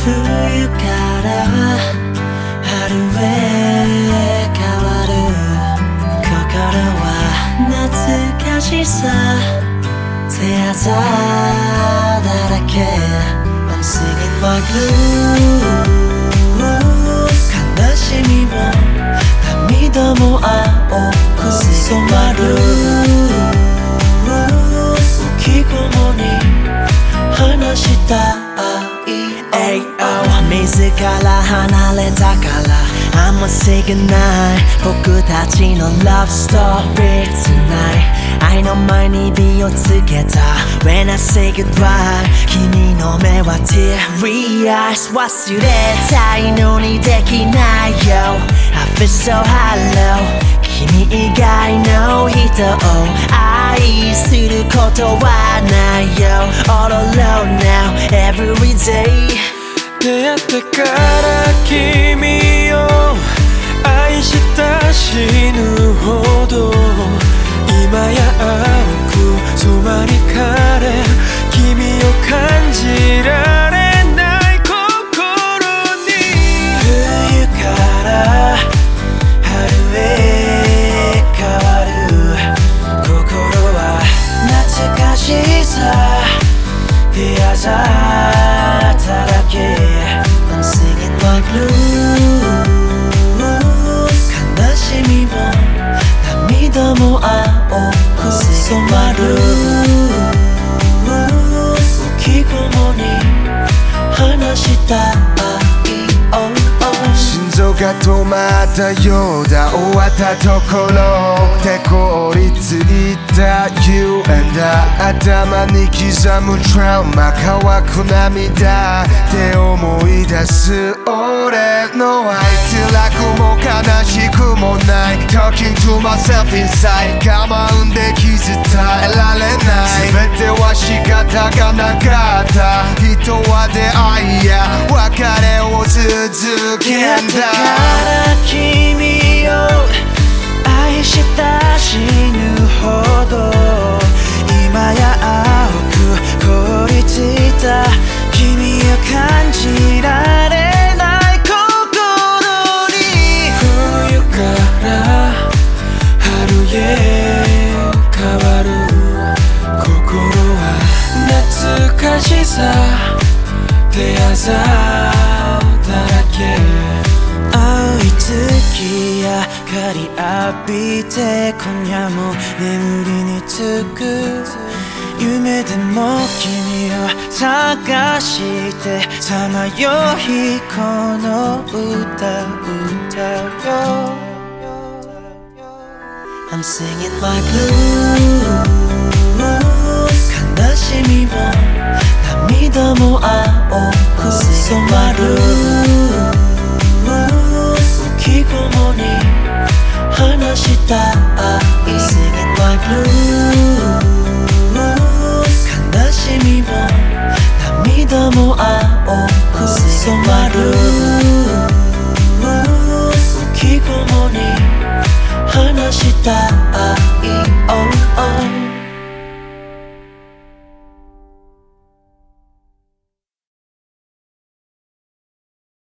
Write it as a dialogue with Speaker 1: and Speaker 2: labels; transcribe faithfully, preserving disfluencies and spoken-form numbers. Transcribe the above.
Speaker 1: 冬から春へ変わる心は懐かしさ手あざだらけ I'm singing my blues 悲しみも涙も青く染まる浮き雲に話したい自ら離れたから I'ma say goodnight 僕たちの Love story tonight 愛の前に美をつけた When I say goodbye 君の目は teary eyes 忘れたいのにできないよ I feel so hollow 君以外の人を愛することはないよ All alone now every day
Speaker 2: 出会ってから君を愛した死ぬほど今や青く染まりかれ君を感じられない心に
Speaker 1: 冬から春へ変わる心は懐かしさ手あざだらけ I'm singing my blues 悲しみも涙も青く染まる浮き雲に話したい、oh, oh
Speaker 3: 心臓が止まったようだ終わったところで凍りついた You and I 頭に刻むトラウマ乾く涙で思い出す俺の愛辛くも悲しくもない Talking to myself inside 我慢で気づえられない全ては仕方がなかった人は出会いや別れを続けんだ
Speaker 1: から君を愛した死ぬほど今や青く凍りついた君を感じられない心に
Speaker 2: 冬から春へ変わる心は懐かしさ手あざだらけ
Speaker 1: 青い月明かり浴びて今夜も眠りにつく夢でも君を探してさまよいこの歌歌よ I'm singing my blues 悲しみも涙も青く染まる浮き雲に話したい Singing my blues 悲しみも涙も青く染まる